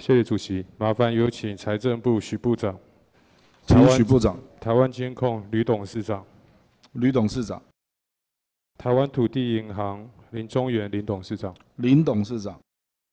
谢谢主席，麻烦有请财政部许部长。 请许部长。 台湾监控吕董事长。 吕董事长。 台湾土地银行林中原林董事长。 林董事长。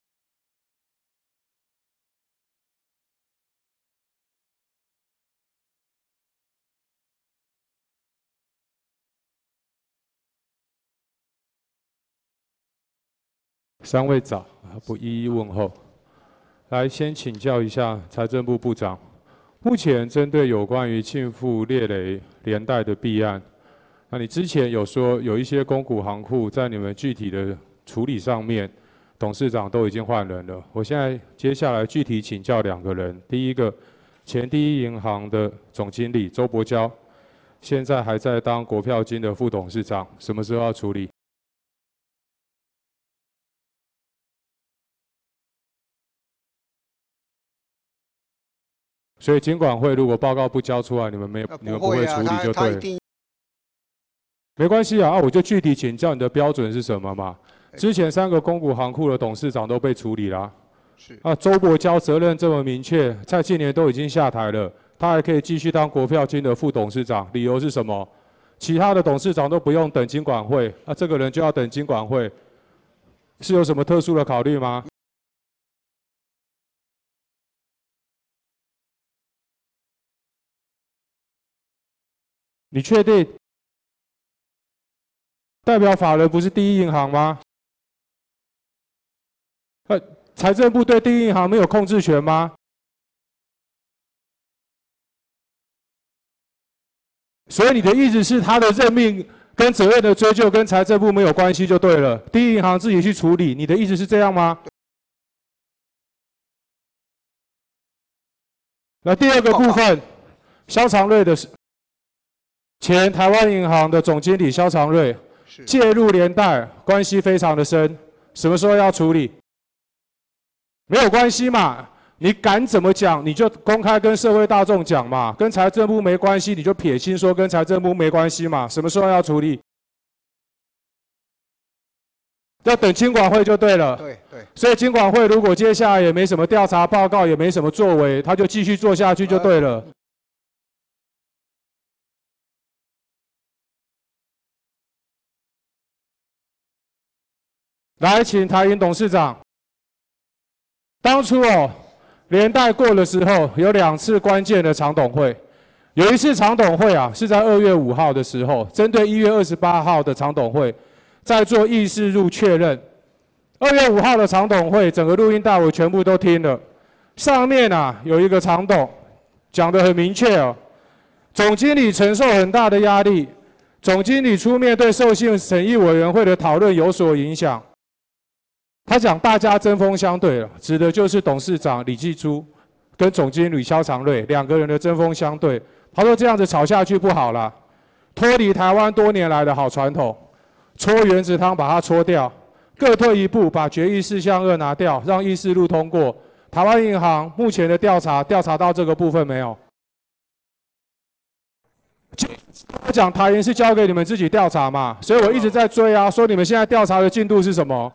3位早，不一一问候。来，先请教一下财政部部长，目前针对有关于庆富列雷连带的弊案，那你之前有说有一些公股行库在你们具体的处理上面，董事长都已经换人了。我现在接下来具体请教2个人，第一个，前第一银行的总经理周伯交，现在还在当国票金的副董事长，什么时候要处理？所以金管会如果报告不交出来，你们不会处理就对了。没关系啊，我就具体请教你的标准是什么嘛？之前3个公股行库的董事长都被处理啦。是。周伯交责任这么明确，蔡庆年都已经下台了，他还可以继续当国票金的副董事长，理由是什么？其他的董事长都不用等金管会，这个人就要等金管会，是有什么特殊的考虑吗？你确定？代表法人不是第一银行吗？财政部对第一银行没有控制权吗？所以你的意思是他的任命跟责任的追究跟财政部没有关系就对了，第一银行自己去处理，你的意思是这样吗？那第2个部分，萧长瑞的前台湾银行的总经理萧长瑞介入连带，关系非常的深，什么时候要处理？没有关系嘛，你敢怎么讲，你就公开跟社会大众讲嘛，跟财政部没关系，你就撇清说跟财政部没关系嘛，什么时候要处理？要等金管会就对了。对。所以金管会如果接下来也没什么调查报告，也没什么作为，他就继续做下去就对了。来，请台银董事长。当初连带过的时候，有2次关键的常董会，有一次常董会是在2月5号的时候，针对1月28号的常董会，在做议事录确认。2月5号的常董会，整个录音带我全部都听了。上面有一个常董讲得很明确总经理承受很大的压力，总经理出面对授信审议委员会的讨论有所影响。他讲大家针锋相对了，指的就是董事长李继珠跟总经理萧长瑞2个人的针锋相对。他说这样子吵下去不好了，脱离台湾多年来的好传统，搓原子汤把它搓掉。各退一步，把决议事项2拿掉，让议事录通过。台湾银行目前的调查到这个部分没有？我讲台银是交给你们自己调查嘛，所以我一直在追说你们现在调查的进度是什么？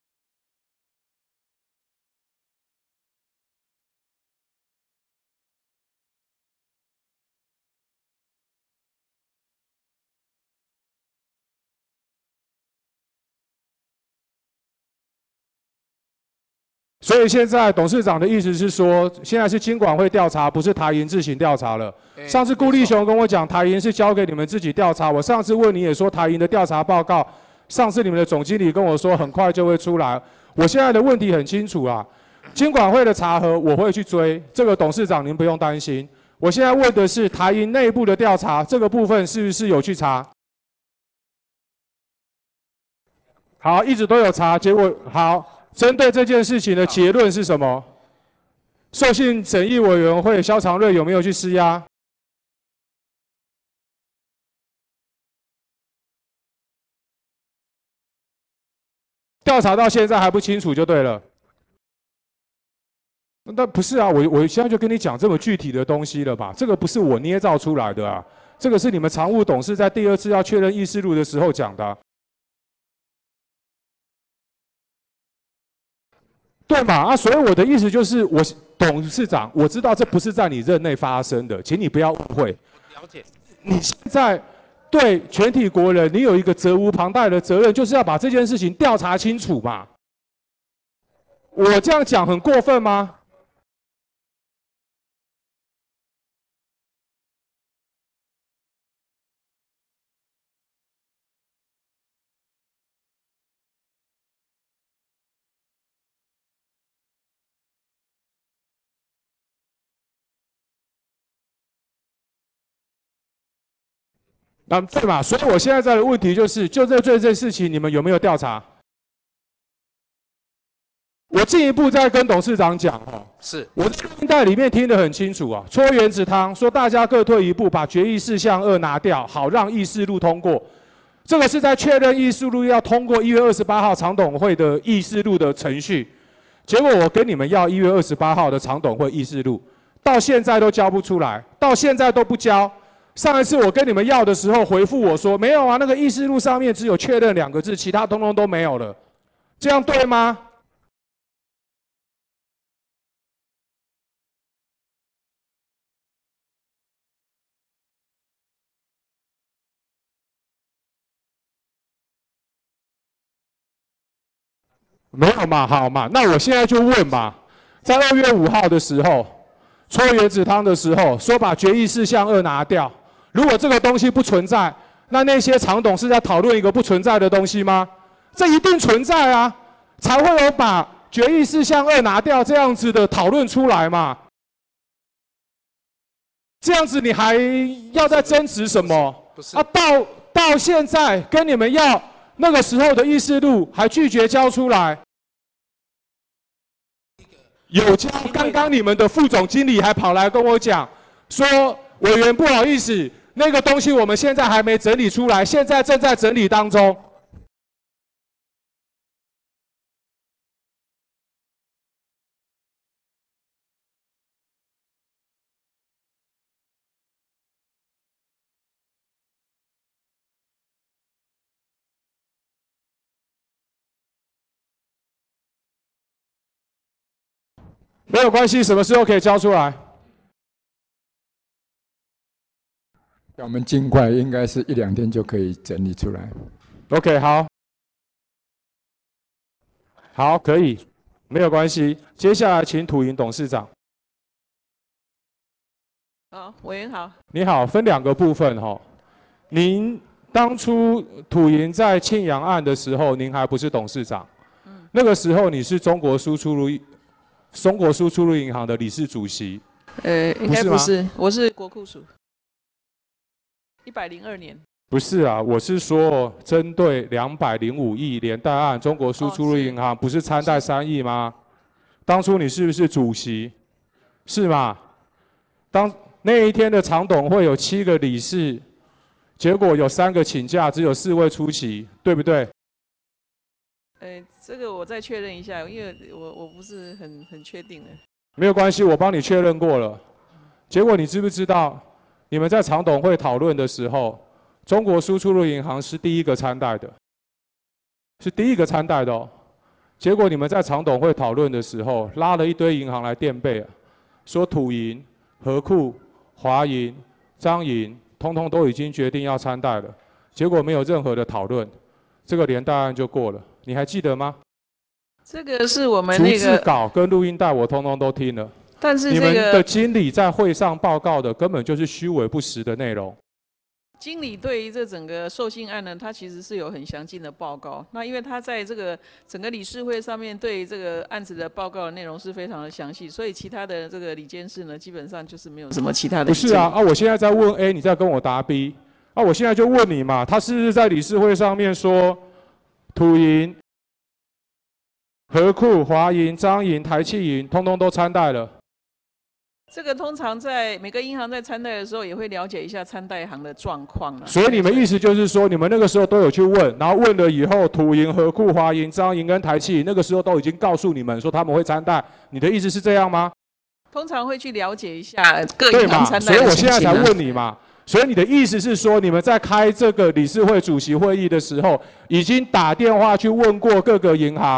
所以现在董事长的意思是说，现在是金管会调查，不是台银自行调查了。上次顾立雄跟我讲，台银是交给你们自己调查。我上次问你也说，台银的调查报告，上次你们的总经理跟我说很快就会出来。我现在的问题很清楚金管会的查核我会去追，这个董事长您不用担心。我现在问的是台银内部的调查，这个部分是不是有去查？好，一直都有查，结果好。针对这件事情的结论是什么？授信审议委员会萧长瑞有没有去施压？调查到现在还不清楚就对了。那不是我现在就跟你讲这么具体的东西了吧？这个不是我捏造出来的这个是你们常务董事在第2次要确认议事录的时候讲的对嘛？啊，所以我的意思就是，董事长，我知道这不是在你任内发生的，请你不要误会。 了解。 你现在对全体国人，你有一个责无旁贷的责任，就是要把这件事情调查清楚嘛。我这样讲很过分吗？对嘛？所以我现在的问题就是，就这件事情，你们有没有调查？我进一步再跟董事长讲哦， 是我在录音带里面听得很清楚啊，搓原子汤说大家各退一步，把决议事项2拿掉，好让议事录通过。这个是在确认议事录要通过1月28号常董会的议事录的程序。结果我跟你们要1月28号的常董会议事录，到现在都交不出来，到现在都不交。上一次我跟你们要的时候，回复我说没有啊，那个议事录上面只有确认2个字，其他通通都没有了。这样对吗？没有嘛，好嘛，那我现在就问嘛，在2月5号的时候，搓原子汤的时候，说把决议事项2拿掉。如果这个东西不存在，那些常董是在讨论一个不存在的东西吗？这一定存在啊，才会有把决议事项2拿掉这样子的讨论出来嘛。这样子你还要再争执什么？ 不是啊，到现在跟你们要那个时候的议事录，还拒绝交出来。有交，刚刚你们的副总经理还跑来跟我讲，说委员不好意思，那个东西我们现在还没整理出来，现在正在整理当中。没有关系，什么时候可以交出来？ 我们尽快，应该是1、2天就可以整理出来。 OK， 好，好，可以，没有关系。接下来请土银董事长。 好，委员好。 你好，分2个部分哈。您当初土银在庆阳案的时候，您还不是董事长。那个时候你是中国输出入银行的理事主席。 应该不是，我是国库署。102年。 不是啊，我是说针对205亿连带案，中国输出入银行不是参贷3亿吗？当初你是不是主席？是吗？那一天的常董会有7个理事，结果有3个请假，只有4位出席，对不对？ 这个我再确认一下，因为我不是很确定的。 没有关系，我帮你确认过了。结果你知不知道，你们在常董会讨论的时候，中国输出入银行是第一个参贷的，是第一个参贷的哦。结果你们在常董会讨论的时候，拉了一堆银行来垫背啊，说土银、和库、华银、彰银，通通都已经决定要参贷了，结果没有任何的讨论，这个连带案就过了。你还记得吗？ 这个是我们那个逐字稿跟录音带，我通通都听了。 但是你们的经理在会上报告的根本就是虚伪不实的内容。 经理对于这整个授信案呢，他其实是有很详尽的报告。那因为他在这个整个理事会上面对这个案子的报告的内容是非常的详细，所以其他的这个理监事呢，基本上就是没有什么其他的。 不是啊，我现在在问 A， 你在跟我答 B， 我现在就问你嘛，他是不是在理事会上面说土银、和库、华银、彰银、台企银，通通都参贷了？ 这个通常在每个银行在参贷的时候，也会了解一下参贷行的状况。 所以你们意思就是说，你们那个时候都有去问，然后问了以后，土银、和库、华银、彰银跟台企银那个时候都已经告诉你们说他们会参贷，你的意思是这样吗？ 通常会去了解一下各银行参贷的情形。 所以我现在才问你嘛。所以你的意思是说，你们在开这个理事会主席会议的时候，已经打电话去问过各个银行，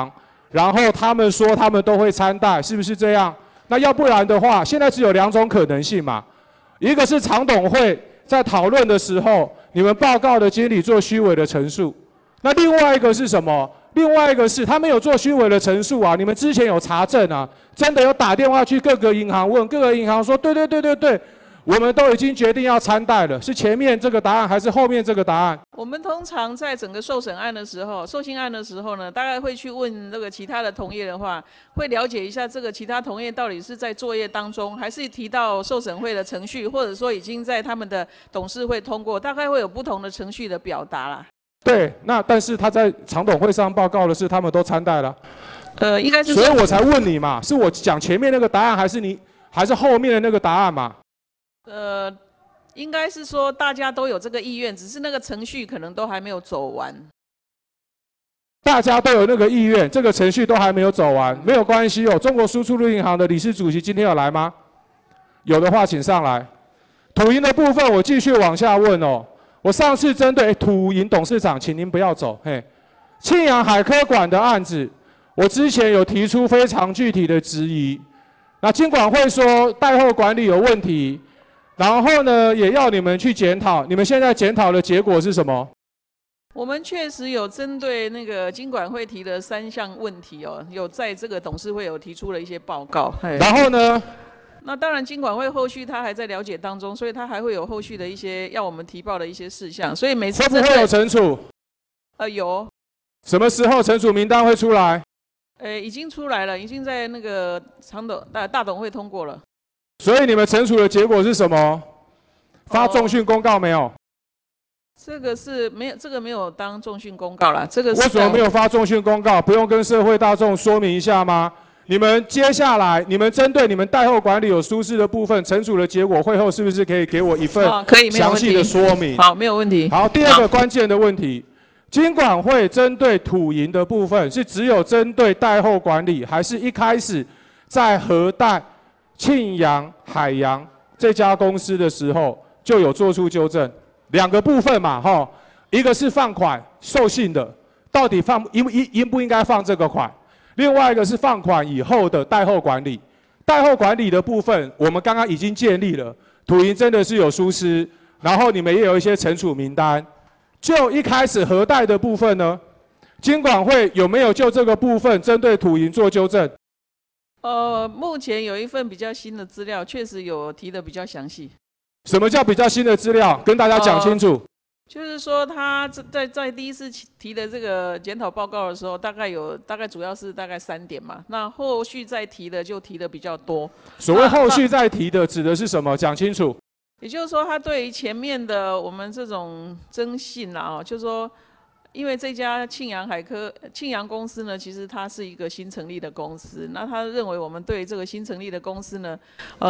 然后他们说他们都会参贷，是不是这样？那要不然的话，现在只有2种可能性嘛，一个是常董会在讨论的时候，你们报告的经理做虚伪的陈述，那另外一个是什么？另外一个是他没有做虚伪的陈述啊，你们之前有查证啊，真的有打电话去各个银行问，各个银行说对，我们都已经决定要参贷了，是前面这个答案还是后面这个答案？ 我们通常在整个受审案的时候、受信案的时候呢，大概会去问那个其他的同业的话，会了解一下这个其他同业到底是在作业当中，还是提到受审会的程序，或者说已经在他们的董事会通过，大概会有不同的程序的表达啦。对， 那但是他在常董会上报告的是他们都参贷了。 应该是。 所以我才问你嘛，是我讲前面那个答案，还是后面的那个答案嘛？ 应该是说大家都有这个意愿，只是那个程序可能都还没有走完。 大家都有那个意愿，这个程序都还没有走完，没有关系哦。中国输出入银行的理事主席今天有来吗？有的话请上来。土银的部分我继续往下问哦。我上次针对土银董事长，请您不要走。嘿，庆阳海科馆的案子，我之前有提出非常具体的质疑。那金管会说贷后管理有问题，然后呢也要你们去检讨。你们现在检讨的结果是什么？ 我们确实有针对那个金管会提的3项问题哦，有在这个董事会有提出了一些报告。 然后呢？ 那当然，金管会后续他还在了解当中，所以他还会有后续的一些要我们提报的一些事项。所以每次会不会有惩处？ 有。 什么时候惩处名单会出来？ 已经出来了，已经在那个大董会通过了。 所以你们惩处的结果是什么？发重讯公告没有？ 这个是没有，这个没有当重讯公告啦。这个是为什么没有发重讯公告？不用跟社会大众说明一下吗？你们接下来，你们针对你们贷后管理有疏失的部分，惩处的结果，会后是不是可以给我一份详细的说明？ 好，没有问题。 好，第二个关键的问题，金管会针对土银的部分，是只有针对贷后管理，还是一开始在核贷庆阳海洋这家公司的时候就有做出纠正？2个部分嘛，哈，一个是放款授信的，到底应不应该放这个款？另外一个是放款以后的贷后管理，贷后管理的部分，我们刚刚已经建立了，土银真的是有疏失，然后你们也有一些惩处名单。就一开始核贷的部分呢，金管会有没有就这个部分针对土银做纠正？ 目前有一份比较新的资料，确实有提的比较详细。 什么叫比较新的资料？跟大家讲清楚。 就是说，他在第一次提的这个检讨报告的时候，大概主要是大概3点嘛。那后续再提的就提的比较多。 所谓后续再提的指的是什么？讲清楚。 也就是说，他对于前面的我们这种征信啊，就是说，因为这家庆阳公司呢，其实它是一个新成立的公司。那他认为我们对这个新成立的公司呢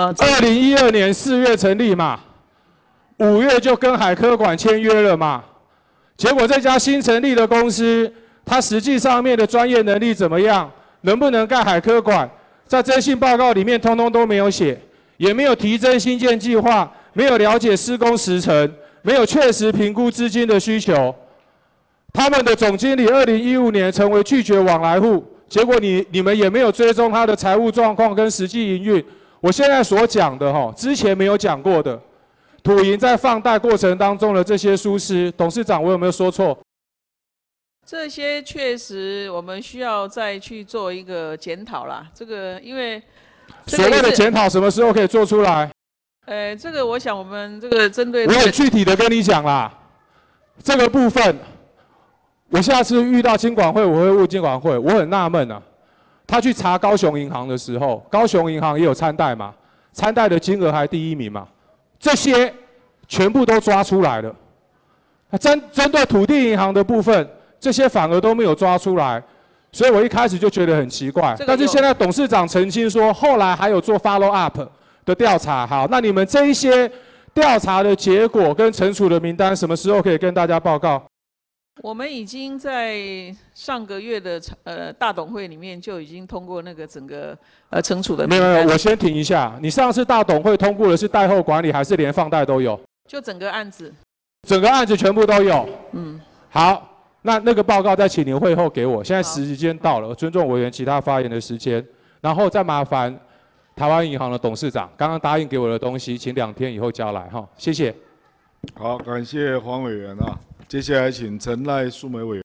，2012年4月成立嘛。5月就跟海科馆签约了嘛，结果这家新成立的公司，它实际上面的专业能力怎么样？能不能盖海科馆？在征信报告里面通通都没有写，也没有提征新建计划，没有了解施工时程，没有确实评估资金的需求。他们的总经理2015年成为拒绝往来户，结果你们也没有追踪他的财务状况跟实际营运。我现在所讲的之前没有讲过的。土银在放贷过程当中的这些疏失，董事长我有没有说错？ 这些确实我们需要再去做一个检讨啦。这个因为所谓的检讨什么时候可以做出来？ 这个我想我们这个针对我很具体的跟你讲啦，这个部分我下次遇到金管会，我会问金管会，我很纳闷啊，他去查高雄银行的时候，高雄银行也有参贷嘛，参贷的金额还第1名嘛。这些全部都抓出来了，针对土地银行的部分，这些反而都没有抓出来，所以我一开始就觉得很奇怪。但是现在董事长澄清说，后来还有做 follow up 的调查。好，那你们这一些调查的结果跟惩处的名单，什么时候可以跟大家报告？ 我们已经在上个月的大董会里面就已经通过那个整个惩处的名单。 没有，我先停一下。你上次大董会通过的是贷后管理，还是连放贷都有？ 就整个案子。 整个案子全部都有。 嗯。 好， 那个报告再请您会后给我。现在时间到了，我尊重委员其他发言的时间，然后再麻烦台湾银行的董事长刚刚答应给我的东西，请2天以后交来哈，谢谢。 好，感谢黄委员啊，接下来请陈赖素梅委员。